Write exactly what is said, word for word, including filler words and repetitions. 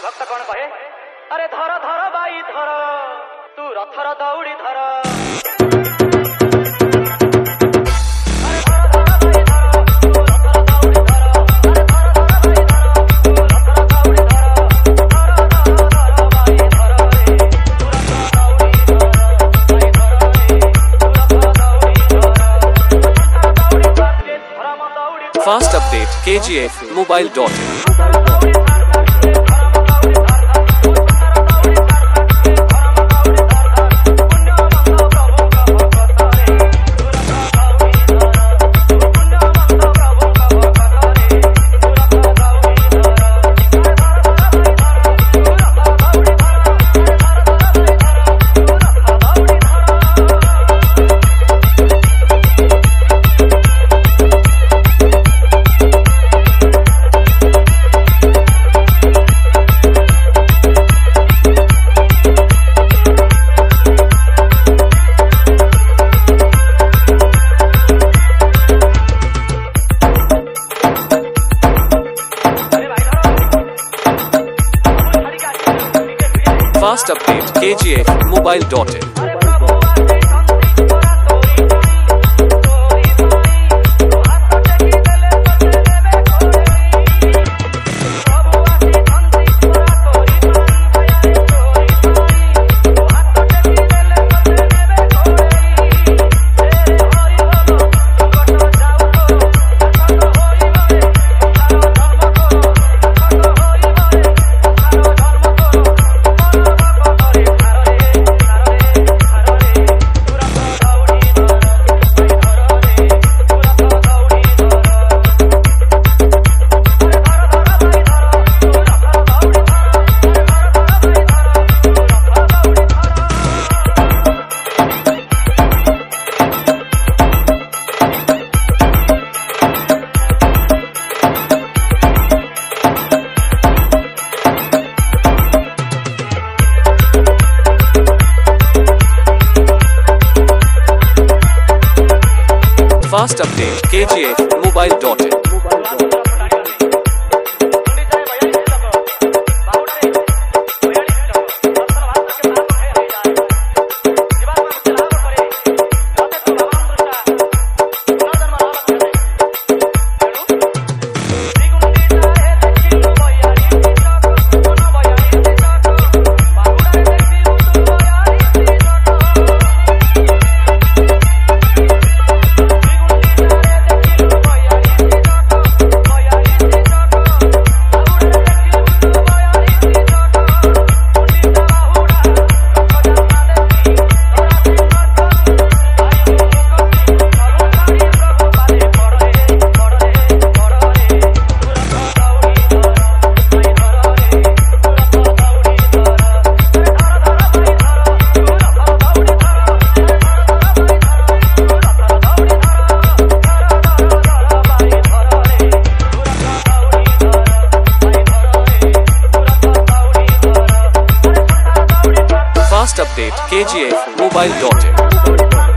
भक्त कौन कहे अरे धर धर बाई धर तू रथर दौड़ी धर Fast update K G F mobile dot in. Fast update K G F mobile dot in. Fast update K G F mobile dot in. Fast update K G F mobile dot in.